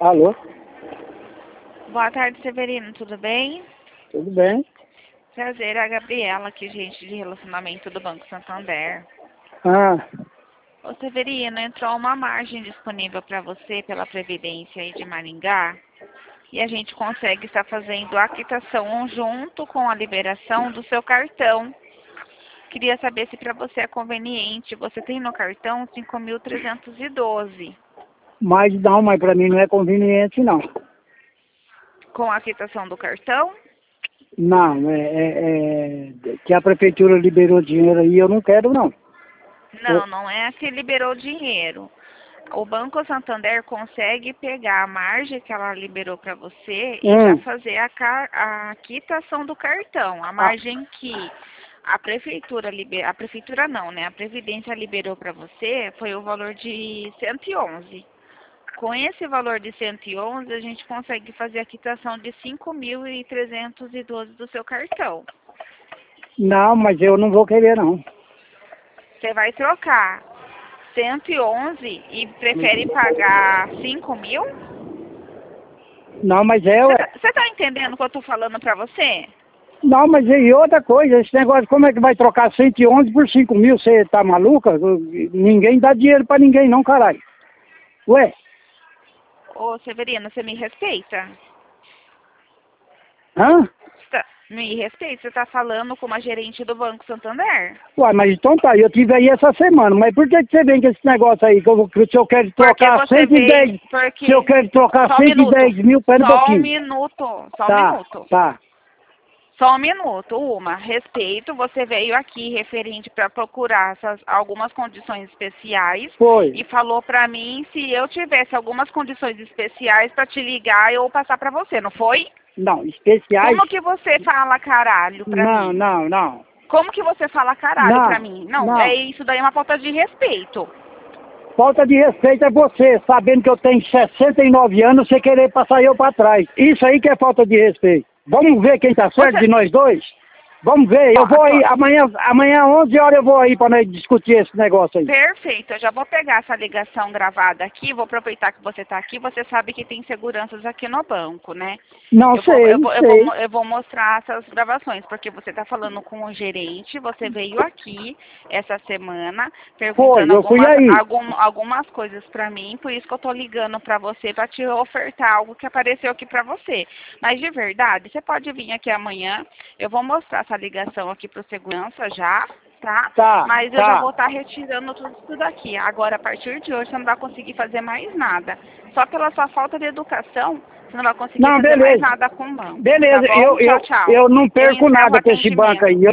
Alô? Boa tarde, Severino. Tudo bem? Tudo bem? Prazer, é a Gabriela aqui, gente de relacionamento do Banco Santander. Ah, Ô, Severino, entrou uma margem disponível para você pela Previdência aí de Maringá e a gente consegue estar fazendo a quitação junto com a liberação do seu cartão. Queria saber se para você é conveniente. Você tem no cartão 5.312. mas pra mim não é conveniente, não. Com a quitação do cartão? Não, que a prefeitura liberou dinheiro aí, eu não quero, não. Não, não é que liberou dinheiro. O Banco Santander consegue pegar a margem que ela liberou para você e já fazer a quitação do cartão. A margem que a prefeitura a prefeitura não, né? A Previdência liberou para você foi o valor de 111. Com esse valor de 111, a gente consegue fazer a quitação de 5.312 do seu cartão. Não, mas eu não vou querer, não. Você vai trocar 111 e prefere pagar 5.000? Não, mas Você tá entendendo o que eu tô falando pra você? Não, mas e outra coisa, esse negócio, como é que vai trocar 111 por 5.000? Você tá maluca? Ninguém dá dinheiro pra ninguém, não, caralho. Ué? Ô, Severino, você me respeita? Hã? Me respeita, você tá falando com uma gerente do Banco Santander? Ué, mas então tá, eu tive aí essa semana, mas por que você vem com esse negócio aí, se eu quero trocar 110, se eu quero trocar 110 mil, pera um pouquinho. Só um minuto. Tá. Só um minuto, respeito, você veio aqui referente para procurar algumas condições especiais. Foi. E falou para mim se eu tivesse algumas condições especiais para te ligar eu passar para você, não foi? Não, especiais... Como que você fala caralho pra mim? Não. Como que você fala caralho pra mim? Não, isso daí é uma falta de respeito. Falta de respeito é você, sabendo que eu tenho 69 anos, você querer passar eu pra trás. Isso aí que é falta de respeito. Vamos ver quem tá certo de nós dois? Vamos ver, eu vou aí, amanhã 11 horas eu vou aí pra nós discutir esse negócio aí. Perfeito, eu já vou pegar essa ligação gravada aqui, vou aproveitar que você tá aqui, você sabe que tem seguranças aqui no banco, né? Não, sei. Eu vou mostrar essas gravações, porque você tá falando com o gerente, você veio aqui essa semana perguntando algumas coisas pra mim, por isso que eu tô ligando pra você, pra te ofertar algo que apareceu aqui pra você. Mas de verdade, você pode vir aqui amanhã, eu vou mostrar essa ligação aqui pro segurança já, tá? Mas eu já vou estar retirando tudo aqui. Agora, a partir de hoje, você não vai conseguir fazer mais nada. Só pela sua falta de educação, você não vai conseguir fazer mais nada com o banco. Beleza, tá bom? Tchau. eu não perco nada com esse banco aí.